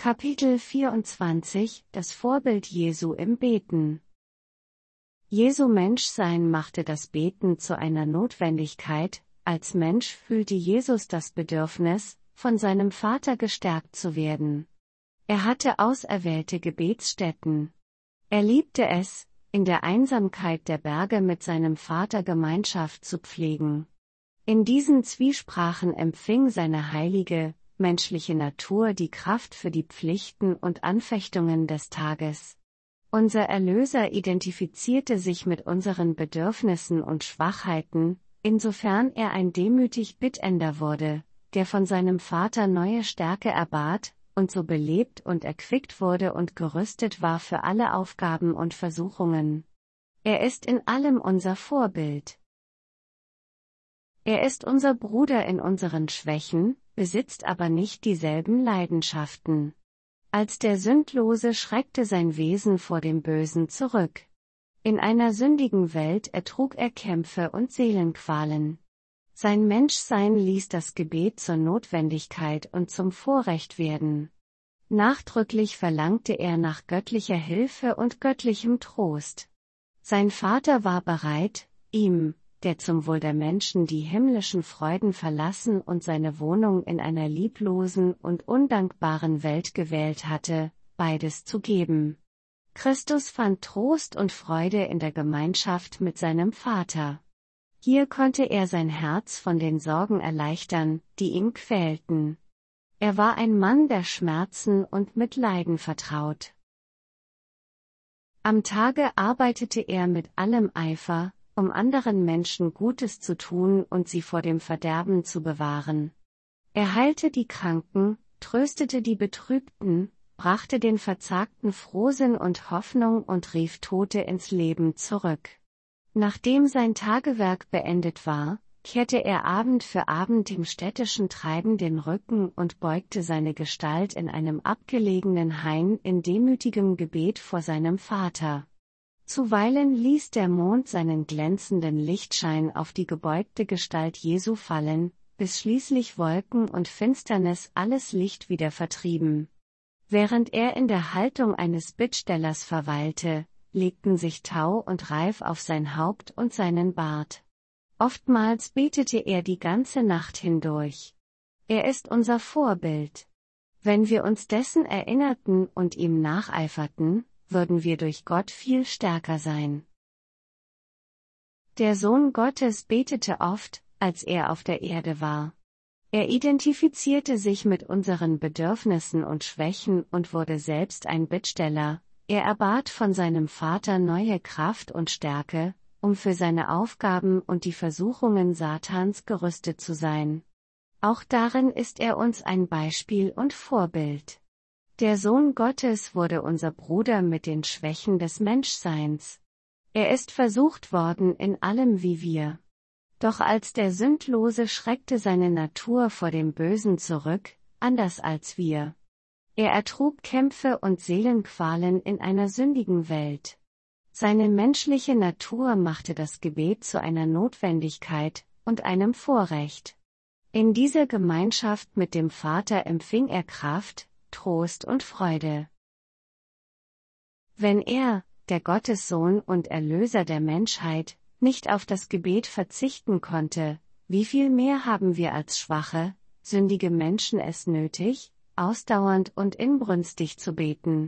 Kapitel 24 – Das Vorbild Jesu im Beten. Jesu Menschsein machte das Beten zu einer Notwendigkeit. Als Mensch fühlte Jesus das Bedürfnis, von seinem Vater gestärkt zu werden. Er hatte auserwählte Gebetsstätten. Er liebte es, in der Einsamkeit der Berge mit seinem Vater Gemeinschaft zu pflegen. In diesen Zwiesprachen empfing seine heilige, menschliche Natur die Kraft für die Pflichten und Anfechtungen des Tages. Unser Erlöser identifizierte sich mit unseren Bedürfnissen und Schwachheiten, insofern er ein demütig Bittender wurde, der von seinem Vater neue Stärke erbat, und so belebt und erquickt wurde und gerüstet war für alle Aufgaben und Versuchungen. Er ist in allem unser Vorbild. Er ist unser Bruder in unseren Schwächen, besitzt aber nicht dieselben Leidenschaften. Als der Sündlose schreckte sein Wesen vor dem Bösen zurück. In einer sündigen Welt ertrug er Kämpfe und Seelenqualen. Sein Menschsein ließ das Gebet zur Notwendigkeit und zum Vorrecht werden. Nachdrücklich verlangte er nach göttlicher Hilfe und göttlichem Trost. Sein Vater war bereit, ihm, der zum Wohl der Menschen die himmlischen Freuden verlassen und seine Wohnung in einer lieblosen und undankbaren Welt gewählt hatte, beides zu geben. Christus fand Trost und Freude in der Gemeinschaft mit seinem Vater. Hier konnte er sein Herz von den Sorgen erleichtern, die ihn quälten. Er war ein Mann der Schmerzen und mit Leiden vertraut. Am Tage arbeitete er mit allem Eifer, um anderen Menschen Gutes zu tun und sie vor dem Verderben zu bewahren. Er heilte die Kranken, tröstete die Betrübten, brachte den Verzagten Frohsinn und Hoffnung und rief Tote ins Leben zurück. Nachdem sein Tagewerk beendet war, kehrte er Abend für Abend dem städtischen Treiben den Rücken und beugte seine Gestalt in einem abgelegenen Hain in demütigem Gebet vor seinem Vater. Zuweilen ließ der Mond seinen glänzenden Lichtschein auf die gebeugte Gestalt Jesu fallen, bis schließlich Wolken und Finsternis alles Licht wieder vertrieben. Während er in der Haltung eines Bittstellers verweilte, legten sich Tau und Reif auf sein Haupt und seinen Bart. Oftmals betete er die ganze Nacht hindurch. Er ist unser Vorbild. Wenn wir uns dessen erinnerten und ihm nacheiferten, würden wir durch Gott viel stärker sein. Der Sohn Gottes betete oft, als er auf der Erde war. Er identifizierte sich mit unseren Bedürfnissen und Schwächen und wurde selbst ein Bittsteller. Er erbat von seinem Vater neue Kraft und Stärke, um für seine Aufgaben und die Versuchungen Satans gerüstet zu sein. Auch darin ist er uns ein Beispiel und Vorbild. Der Sohn Gottes wurde unser Bruder mit den Schwächen des Menschseins. Er ist versucht worden in allem wie wir. Doch als der Sündlose schreckte seine Natur vor dem Bösen zurück, anders als wir. Er ertrug Kämpfe und Seelenqualen in einer sündigen Welt. Seine menschliche Natur machte das Gebet zu einer Notwendigkeit und einem Vorrecht. In dieser Gemeinschaft mit dem Vater empfing er Kraft, Trost und Freude. Wenn er, der Gottessohn und Erlöser der Menschheit, nicht auf das Gebet verzichten konnte, wie viel mehr haben wir als schwache, sündige Menschen es nötig, ausdauernd und inbrünstig zu beten.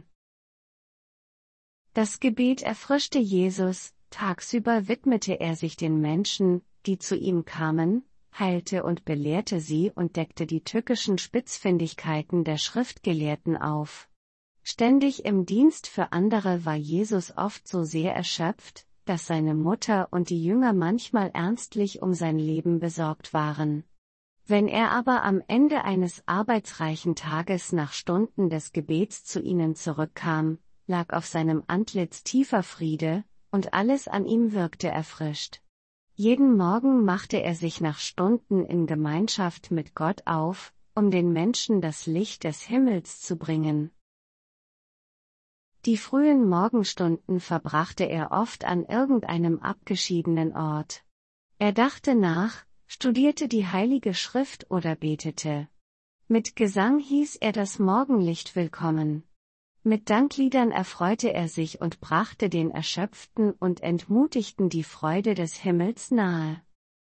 Das Gebet erfrischte Jesus, tagsüber widmete er sich den Menschen, die zu ihm kamen, heilte und belehrte sie und deckte die tückischen Spitzfindigkeiten der Schriftgelehrten auf. Ständig im Dienst für andere war Jesus oft so sehr erschöpft, dass seine Mutter und die Jünger manchmal ernstlich um sein Leben besorgt waren. Wenn er aber am Ende eines arbeitsreichen Tages nach Stunden des Gebets zu ihnen zurückkam, lag auf seinem Antlitz tiefer Friede, und alles an ihm wirkte erfrischt. Jeden Morgen machte er sich nach Stunden in Gemeinschaft mit Gott auf, um den Menschen das Licht des Himmels zu bringen. Die frühen Morgenstunden verbrachte er oft an irgendeinem abgeschiedenen Ort. Er dachte nach, studierte die Heilige Schrift oder betete. Mit Gesang hieß er das Morgenlicht willkommen. Mit Dankliedern erfreute er sich und brachte den Erschöpften und Entmutigten die Freude des Himmels nahe.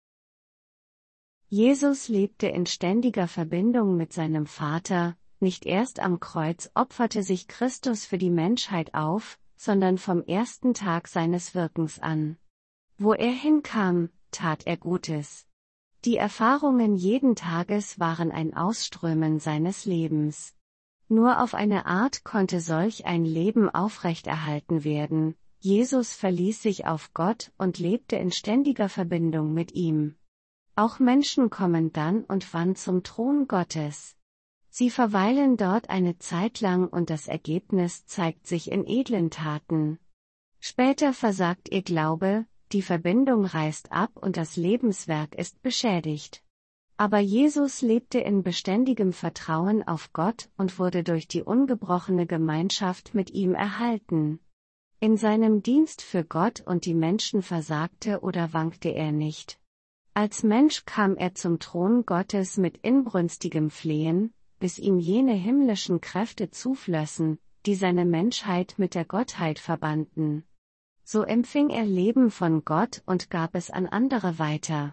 Jesus lebte in ständiger Verbindung mit seinem Vater, nicht erst am Kreuz opferte sich Christus für die Menschheit auf, sondern vom ersten Tag seines Wirkens an. Wo er hinkam, tat er Gutes. Die Erfahrungen jeden Tages waren ein Ausströmen seines Lebens. Nur auf eine Art konnte solch ein Leben aufrechterhalten werden. Jesus verließ sich auf Gott und lebte in ständiger Verbindung mit ihm. Auch Menschen kommen dann und wann zum Thron Gottes. Sie verweilen dort eine Zeit lang und das Ergebnis zeigt sich in edlen Taten. Später versagt ihr Glaube, die Verbindung reißt ab und das Lebenswerk ist beschädigt. Aber Jesus lebte in beständigem Vertrauen auf Gott und wurde durch die ungebrochene Gemeinschaft mit ihm erhalten. In seinem Dienst für Gott und die Menschen versagte oder wankte er nicht. Als Mensch kam er zum Thron Gottes mit inbrünstigem Flehen, bis ihm jene himmlischen Kräfte zuflössen, die seine Menschheit mit der Gottheit verbanden. So empfing er Leben von Gott und gab es an andere weiter.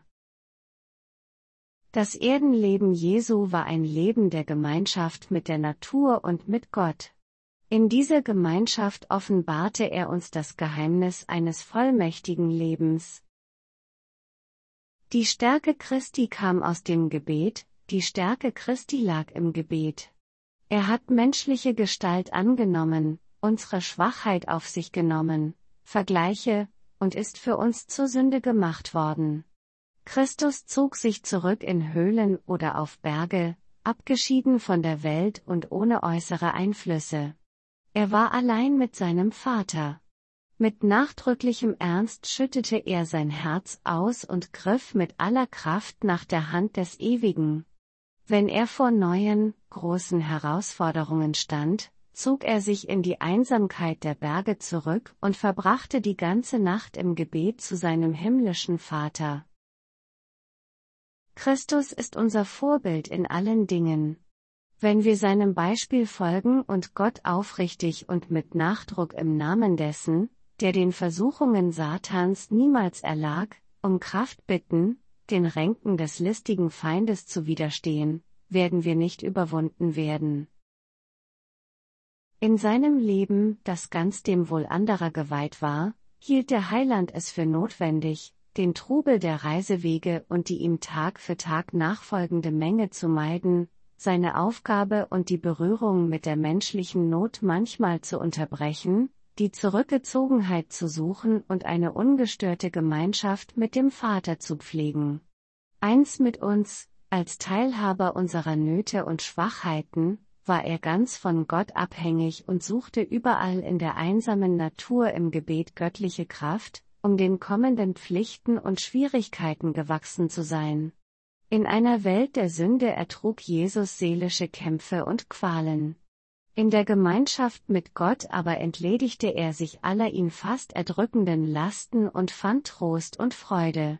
Das Erdenleben Jesu war ein Leben der Gemeinschaft mit der Natur und mit Gott. In dieser Gemeinschaft offenbarte er uns das Geheimnis eines vollmächtigen Lebens. Die Stärke Christi kam aus dem Gebet, die Stärke Christi lag im Gebet. Er hat menschliche Gestalt angenommen, unsere Schwachheit auf sich genommen, Vergleiche, und ist für uns zur Sünde gemacht worden. Christus zog sich zurück in Höhlen oder auf Berge, abgeschieden von der Welt und ohne äußere Einflüsse. Er war allein mit seinem Vater. Mit nachdrücklichem Ernst schüttete er sein Herz aus und griff mit aller Kraft nach der Hand des Ewigen. Wenn er vor neuen, großen Herausforderungen stand, zog er sich in die Einsamkeit der Berge zurück und verbrachte die ganze Nacht im Gebet zu seinem himmlischen Vater. Christus ist unser Vorbild in allen Dingen. Wenn wir seinem Beispiel folgen und Gott aufrichtig und mit Nachdruck im Namen dessen, der den Versuchungen Satans niemals erlag, um Kraft bitten, den Ränken des listigen Feindes zu widerstehen, werden wir nicht überwunden werden. In seinem Leben, das ganz dem Wohl anderer geweiht war, hielt der Heiland es für notwendig, den Trubel der Reisewege und die ihm Tag für Tag nachfolgende Menge zu meiden, seine Aufgabe und die Berührung mit der menschlichen Not manchmal zu unterbrechen, die Zurückgezogenheit zu suchen und eine ungestörte Gemeinschaft mit dem Vater zu pflegen. Eins mit uns, als Teilhaber unserer Nöte und Schwachheiten, war er ganz von Gott abhängig und suchte überall in der einsamen Natur im Gebet göttliche Kraft, um den kommenden Pflichten und Schwierigkeiten gewachsen zu sein. In einer Welt der Sünde ertrug Jesus seelische Kämpfe und Qualen. In der Gemeinschaft mit Gott aber entledigte er sich aller ihn fast erdrückenden Lasten und fand Trost und Freude.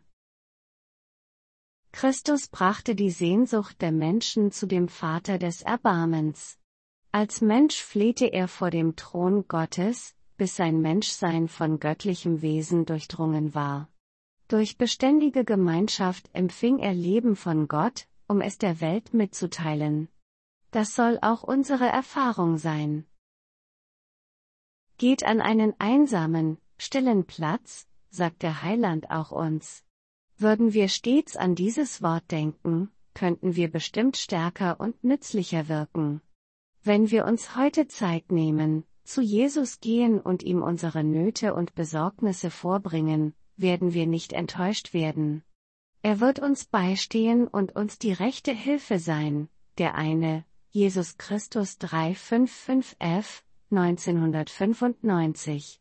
Christus brachte die Sehnsucht der Menschen zu dem Vater des Erbarmens. Als Mensch flehte er vor dem Thron Gottes, bis sein Menschsein von göttlichem Wesen durchdrungen war. Durch beständige Gemeinschaft empfing er Leben von Gott, um es der Welt mitzuteilen. Das soll auch unsere Erfahrung sein. Geht an einen einsamen, stillen Platz, sagt der Heiland auch uns. Würden wir stets an dieses Wort denken, könnten wir bestimmt stärker und nützlicher wirken. Wenn wir uns heute Zeit nehmen, zu Jesus gehen und ihm unsere Nöte und Besorgnisse vorbringen, werden wir nicht enttäuscht werden. Er wird uns beistehen und uns die rechte Hilfe sein, der eine, Jesus Christus 355f, 1995.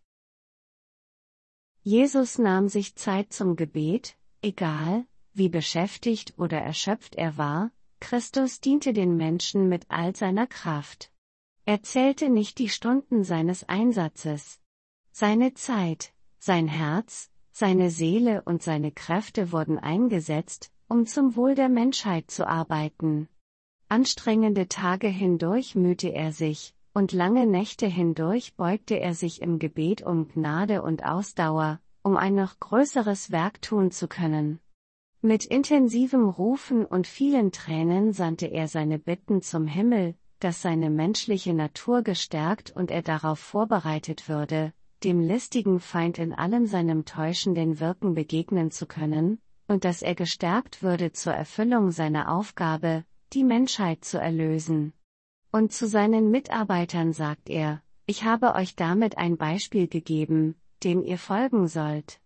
Jesus nahm sich Zeit zum Gebet, egal, wie beschäftigt oder erschöpft er war, Christus diente den Menschen mit all seiner Kraft. Er zählte nicht die Stunden seines Einsatzes. Seine Zeit, sein Herz, seine Seele und seine Kräfte wurden eingesetzt, um zum Wohl der Menschheit zu arbeiten. Anstrengende Tage hindurch mühte er sich, und lange Nächte hindurch beugte er sich im Gebet um Gnade und Ausdauer, um ein noch größeres Werk tun zu können. Mit intensivem Rufen und vielen Tränen sandte er seine Bitten zum Himmel, dass seine menschliche Natur gestärkt und er darauf vorbereitet würde, dem listigen Feind in allem seinem täuschenden Wirken begegnen zu können, und dass er gestärkt würde zur Erfüllung seiner Aufgabe, die Menschheit zu erlösen. Und zu seinen Mitarbeitern sagt er: Ich habe euch damit ein Beispiel gegeben, dem ihr folgen sollt.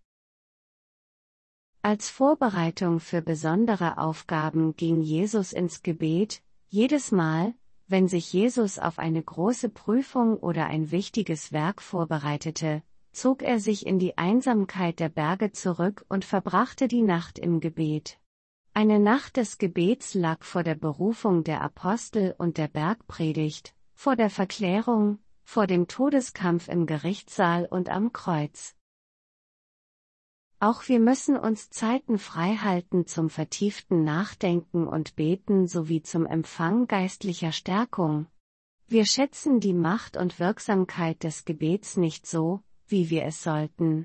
Als Vorbereitung für besondere Aufgaben ging Jesus ins Gebet. Jedes Mal, wenn sich Jesus auf eine große Prüfung oder ein wichtiges Werk vorbereitete, zog er sich in die Einsamkeit der Berge zurück und verbrachte die Nacht im Gebet. Eine Nacht des Gebets lag vor der Berufung der Apostel und der Bergpredigt, vor der Verklärung, vor dem Todeskampf im Gerichtssaal und am Kreuz. Auch wir müssen uns Zeiten freihalten zum vertieften Nachdenken und Beten sowie zum Empfang geistlicher Stärkung. Wir schätzen die Macht und Wirksamkeit des Gebets nicht so, wie wir es sollten.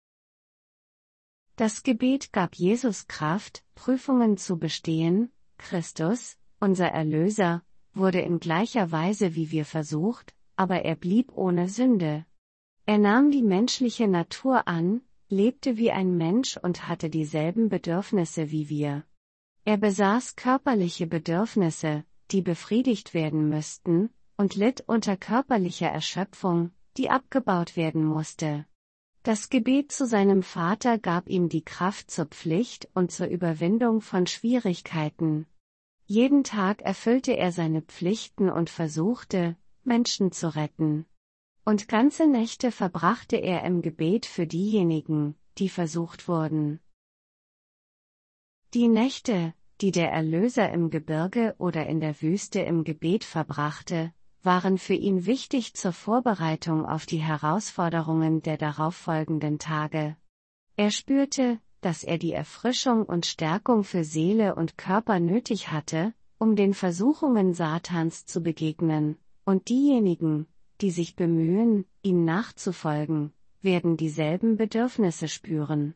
Das Gebet gab Jesus Kraft, Prüfungen zu bestehen. Christus, unser Erlöser, wurde in gleicher Weise wie wir versucht, aber er blieb ohne Sünde. Er nahm die menschliche Natur an, lebte wie ein Mensch und hatte dieselben Bedürfnisse wie wir. Er besaß körperliche Bedürfnisse, die befriedigt werden müssten, und litt unter körperlicher Erschöpfung, die abgebaut werden musste. Das Gebet zu seinem Vater gab ihm die Kraft zur Pflicht und zur Überwindung von Schwierigkeiten. Jeden Tag erfüllte er seine Pflichten und versuchte, Menschen zu retten. Und ganze Nächte verbrachte er im Gebet für diejenigen, die versucht wurden. Die Nächte, die der Erlöser im Gebirge oder in der Wüste im Gebet verbrachte, waren für ihn wichtig zur Vorbereitung auf die Herausforderungen der darauffolgenden Tage. Er spürte, dass er die Erfrischung und Stärkung für Seele und Körper nötig hatte, um den Versuchungen Satans zu begegnen, und diejenigen, die sich bemühen, ihm nachzufolgen, werden dieselben Bedürfnisse spüren.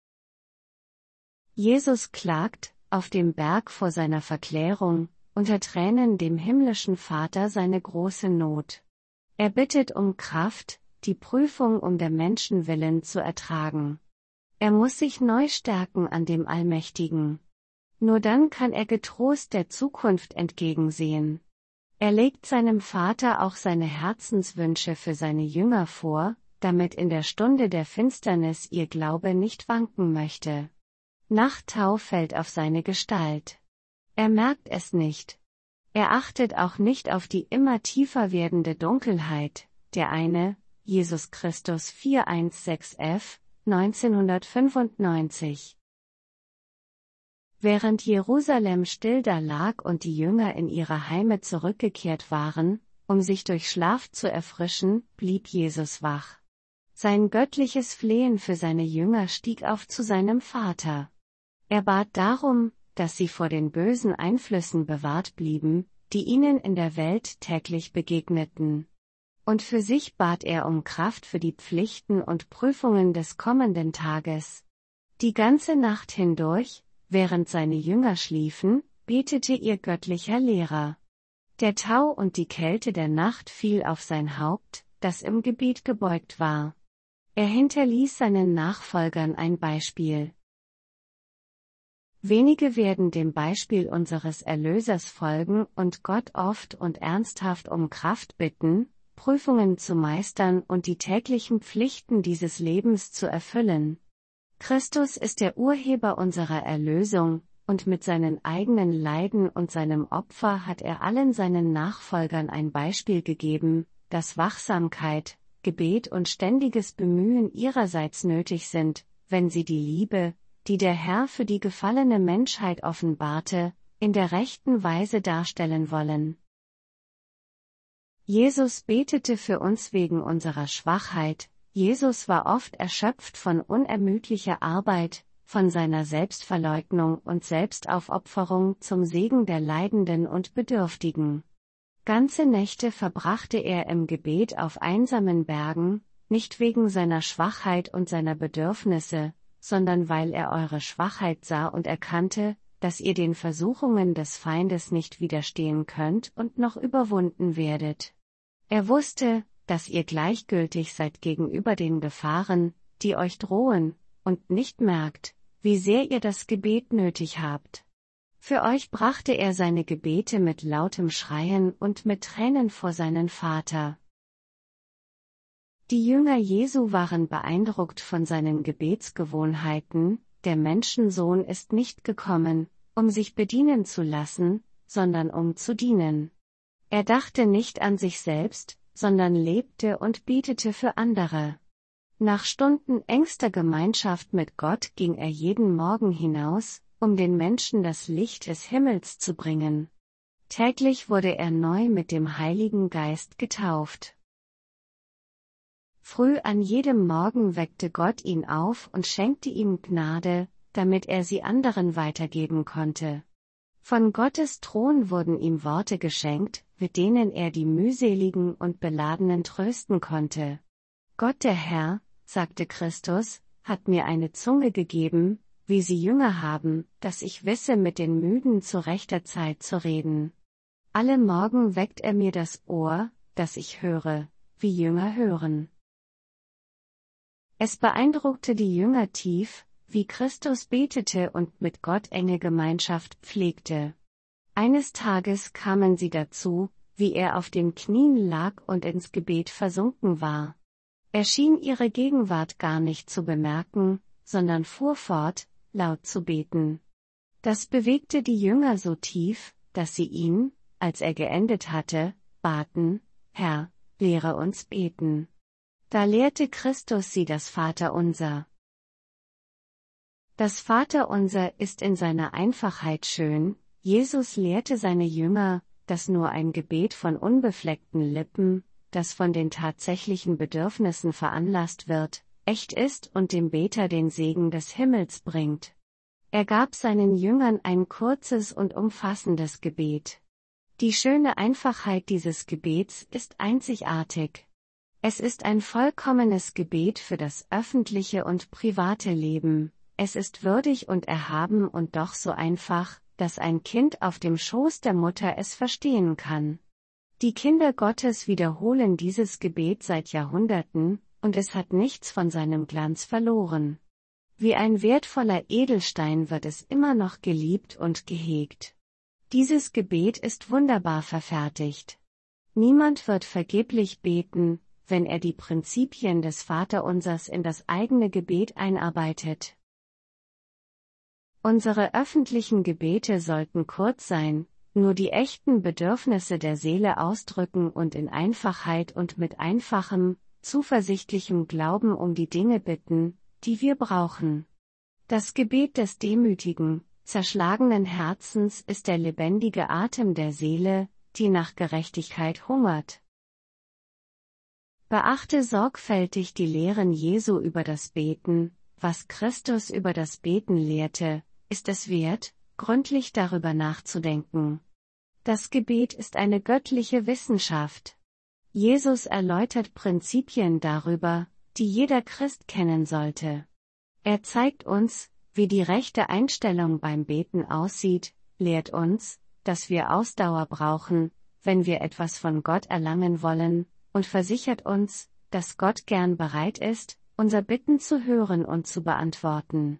Jesus klagt, auf dem Berg vor seiner Verklärung, unter Tränen dem himmlischen Vater seine große Not. Er bittet um Kraft, die Prüfung um der Menschen willen zu ertragen. Er muss sich neu stärken an dem Allmächtigen. Nur dann kann er getrost der Zukunft entgegensehen. Er legt seinem Vater auch seine Herzenswünsche für seine Jünger vor, damit in der Stunde der Finsternis ihr Glaube nicht wanken möchte. Nachttau fällt auf seine Gestalt. Er merkt es nicht. Er achtet auch nicht auf die immer tiefer werdende Dunkelheit, der eine, Jesus Christus 416f, 1995. Während Jerusalem still da lag und die Jünger in ihre Heime zurückgekehrt waren, um sich durch Schlaf zu erfrischen, blieb Jesus wach. Sein göttliches Flehen für seine Jünger stieg auf zu seinem Vater. Er bat darum, dass sie vor den bösen Einflüssen bewahrt blieben, die ihnen in der Welt täglich begegneten. Und für sich bat er um Kraft für die Pflichten und Prüfungen des kommenden Tages. Die ganze Nacht hindurch, während seine Jünger schliefen, betete ihr göttlicher Lehrer. Der Tau und die Kälte der Nacht fiel auf sein Haupt, das im Gebet gebeugt war. Er hinterließ seinen Nachfolgern ein Beispiel. Wenige werden dem Beispiel unseres Erlösers folgen und Gott oft und ernsthaft um Kraft bitten, Prüfungen zu meistern und die täglichen Pflichten dieses Lebens zu erfüllen. Christus ist der Urheber unserer Erlösung, und mit seinen eigenen Leiden und seinem Opfer hat er allen seinen Nachfolgern ein Beispiel gegeben, dass Wachsamkeit, Gebet und ständiges Bemühen ihrerseits nötig sind, wenn sie die Liebe, die der Herr für die gefallene Menschheit offenbarte, in der rechten Weise darstellen wollen. Jesus betete für uns wegen unserer Schwachheit. Jesus war oft erschöpft von unermüdlicher Arbeit, von seiner Selbstverleugnung und Selbstaufopferung zum Segen der Leidenden und Bedürftigen. Ganze Nächte verbrachte er im Gebet auf einsamen Bergen, nicht wegen seiner Schwachheit und seiner Bedürfnisse, sondern weil er eure Schwachheit sah und erkannte, dass ihr den Versuchungen des Feindes nicht widerstehen könnt und noch überwunden werdet. Er wusste, dass ihr gleichgültig seid gegenüber den Gefahren, die euch drohen, und nicht merkt, wie sehr ihr das Gebet nötig habt. Für euch brachte er seine Gebete mit lautem Schreien und mit Tränen vor seinen Vater. Die Jünger Jesu waren beeindruckt von seinen Gebetsgewohnheiten. Der Menschensohn ist nicht gekommen, um sich bedienen zu lassen, sondern um zu dienen. Er dachte nicht an sich selbst, sondern lebte und betete für andere. Nach Stunden engster Gemeinschaft mit Gott ging er jeden Morgen hinaus, um den Menschen das Licht des Himmels zu bringen. Täglich wurde er neu mit dem Heiligen Geist getauft. Früh an jedem Morgen weckte Gott ihn auf und schenkte ihm Gnade, damit er sie anderen weitergeben konnte. Von Gottes Thron wurden ihm Worte geschenkt, mit denen er die mühseligen und Beladenen trösten konnte. Gott der Herr, sagte Christus, hat mir eine Zunge gegeben, wie sie Jünger haben, dass ich wisse, mit den Müden zu rechter Zeit zu reden. Alle Morgen weckt er mir das Ohr, dass ich höre, wie Jünger hören. Es beeindruckte die Jünger tief, wie Christus betete und mit Gott enge Gemeinschaft pflegte. Eines Tages kamen sie dazu, wie er auf den Knien lag und ins Gebet versunken war. Er schien ihre Gegenwart gar nicht zu bemerken, sondern fuhr fort, laut zu beten. Das bewegte die Jünger so tief, dass sie ihn, als er geendet hatte, baten: Herr, lehre uns beten. Da lehrte Christus sie das Vaterunser. Das Vaterunser ist in seiner Einfachheit schön. Jesus lehrte seine Jünger, dass nur ein Gebet von unbefleckten Lippen, das von den tatsächlichen Bedürfnissen veranlasst wird, echt ist und dem Beter den Segen des Himmels bringt. Er gab seinen Jüngern ein kurzes und umfassendes Gebet. Die schöne Einfachheit dieses Gebets ist einzigartig. Es ist ein vollkommenes Gebet für das öffentliche und private Leben. Es ist würdig und erhaben und doch so einfach, dass ein Kind auf dem Schoß der Mutter es verstehen kann. Die Kinder Gottes wiederholen dieses Gebet seit Jahrhunderten, und es hat nichts von seinem Glanz verloren. Wie ein wertvoller Edelstein wird es immer noch geliebt und gehegt. Dieses Gebet ist wunderbar verfertigt. Niemand wird vergeblich beten, wenn er die Prinzipien des Vaterunsers in das eigene Gebet einarbeitet. Unsere öffentlichen Gebete sollten kurz sein, nur die echten Bedürfnisse der Seele ausdrücken und in Einfachheit und mit einfachem, zuversichtlichem Glauben um die Dinge bitten, die wir brauchen. Das Gebet des demütigen, zerschlagenen Herzens ist der lebendige Atem der Seele, die nach Gerechtigkeit hungert. Beachte sorgfältig die Lehren Jesu über das Beten. Was Christus über das Beten lehrte, ist es wert, gründlich darüber nachzudenken. Das Gebet ist eine göttliche Wissenschaft. Jesus erläutert Prinzipien darüber, die jeder Christ kennen sollte. Er zeigt uns, wie die rechte Einstellung beim Beten aussieht, lehrt uns, dass wir Ausdauer brauchen, wenn wir etwas von Gott erlangen wollen, und versichert uns, dass Gott gern bereit ist, unser Bitten zu hören und zu beantworten.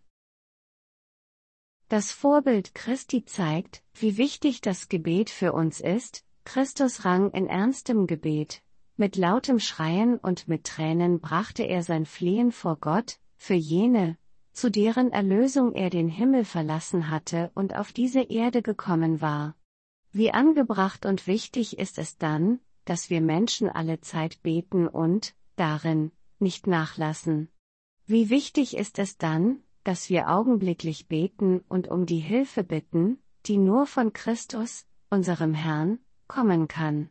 Das Vorbild Christi zeigt, wie wichtig das Gebet für uns ist. Christus rang in ernstem Gebet. Mit lautem Schreien und mit Tränen brachte er sein Flehen vor Gott, für jene, zu deren Erlösung er den Himmel verlassen hatte und auf diese Erde gekommen war. Wie angebracht und wichtig ist es dann, dass wir Menschen alle Zeit beten und, darin, nicht nachlassen. Wie wichtig ist es dann, dass wir augenblicklich beten und um die Hilfe bitten, die nur von Christus, unserem Herrn, kommen kann.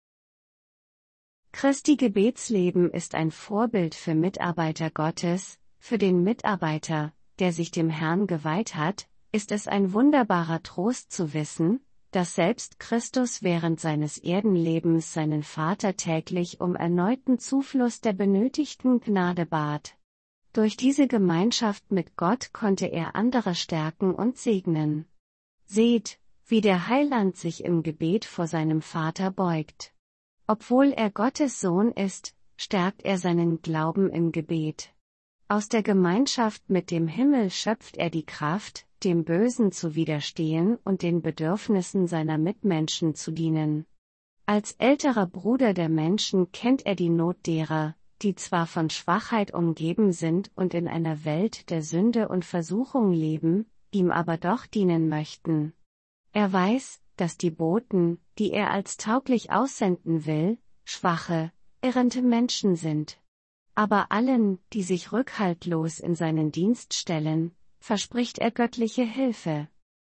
Christi Gebetsleben ist ein Vorbild für Mitarbeiter Gottes, für den Mitarbeiter, der sich dem Herrn geweiht hat, ist es ein wunderbarer Trost zu wissen, dass selbst Christus während seines Erdenlebens seinen Vater täglich um erneuten Zufluss der benötigten Gnade bat. Durch diese Gemeinschaft mit Gott konnte er andere stärken und segnen. Seht, wie der Heiland sich im Gebet vor seinem Vater beugt. Obwohl er Gottes Sohn ist, stärkt er seinen Glauben im Gebet. Aus der Gemeinschaft mit dem Himmel schöpft er die Kraft, dem Bösen zu widerstehen und den Bedürfnissen seiner Mitmenschen zu dienen. Als älterer Bruder der Menschen kennt er die Not derer, die zwar von Schwachheit umgeben sind und in einer Welt der Sünde und Versuchung leben, ihm aber doch dienen möchten. Er weiß, dass die Boten, die er als tauglich aussenden will, schwache, irrende Menschen sind. Aber allen, die sich rückhaltlos in seinen Dienst stellen, verspricht er göttliche Hilfe.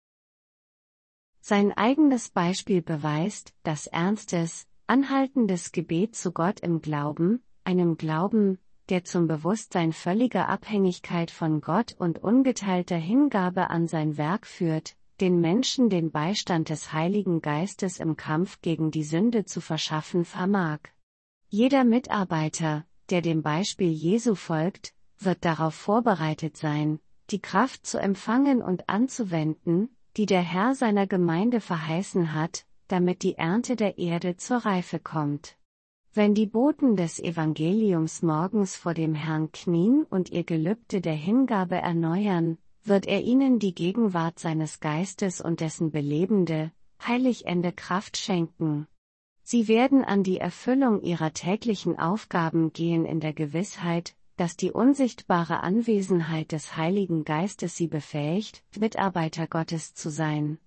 Sein eigenes Beispiel beweist, dass ernstes, anhaltendes Gebet zu Gott im Glauben, einem Glauben, der zum Bewusstsein völliger Abhängigkeit von Gott und ungeteilter Hingabe an sein Werk führt, den Menschen den Beistand des Heiligen Geistes im Kampf gegen die Sünde zu verschaffen vermag. Jeder Mitarbeiter, der dem Beispiel Jesu folgt, wird darauf vorbereitet sein, die Kraft zu empfangen und anzuwenden, die der Herr seiner Gemeinde verheißen hat, damit die Ernte der Erde zur Reife kommt. Wenn die Boten des Evangeliums morgens vor dem Herrn knien und ihr Gelübde der Hingabe erneuern, wird er ihnen die Gegenwart seines Geistes und dessen belebende, heiligende Kraft schenken. Sie werden an die Erfüllung ihrer täglichen Aufgaben gehen in der Gewissheit, dass die unsichtbare Anwesenheit des Heiligen Geistes sie befähigt, Mitarbeiter Gottes zu sein.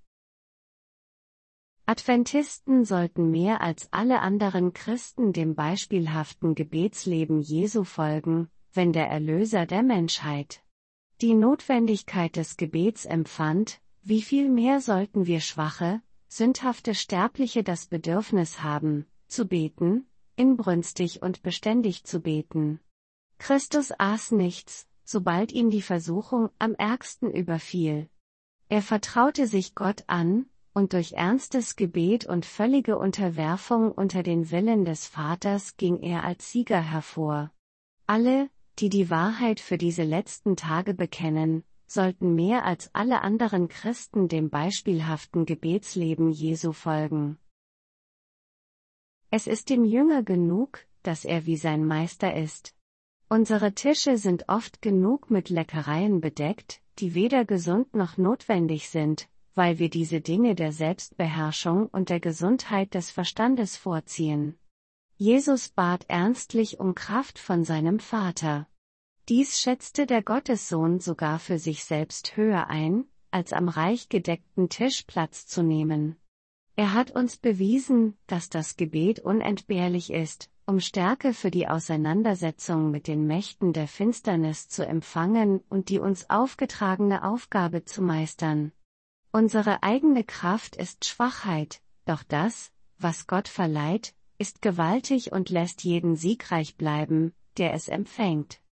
Adventisten sollten mehr als alle anderen Christen dem beispielhaften Gebetsleben Jesu folgen, wenn der Erlöser der Menschheit die Notwendigkeit des Gebets empfand, wie viel mehr sollten wir schwache, sündhafte Sterbliche das Bedürfnis haben, zu beten, inbrünstig und beständig zu beten. Christus aß nichts, sobald ihn die Versuchung am ärgsten überfiel. Er vertraute sich Gott an, und durch ernstes Gebet und völlige Unterwerfung unter den Willen des Vaters ging er als Sieger hervor. Alle, die die Wahrheit für diese letzten Tage bekennen, sollten mehr als alle anderen Christen dem beispielhaften Gebetsleben Jesu folgen. Es ist dem Jünger genug, dass er wie sein Meister ist. Unsere Tische sind oft genug mit Leckereien bedeckt, die weder gesund noch notwendig sind, weil wir diese Dinge der Selbstbeherrschung und der Gesundheit des Verstandes vorziehen. Jesus bat ernstlich um Kraft von seinem Vater. Dies schätzte der Gottessohn sogar für sich selbst höher ein, als am reich gedeckten Tisch Platz zu nehmen. Er hat uns bewiesen, dass das Gebet unentbehrlich ist, um Stärke für die Auseinandersetzung mit den Mächten der Finsternis zu empfangen und die uns aufgetragene Aufgabe zu meistern. Unsere eigene Kraft ist Schwachheit, doch das, was Gott verleiht, ist gewaltig und lässt jeden siegreich bleiben, der es empfängt.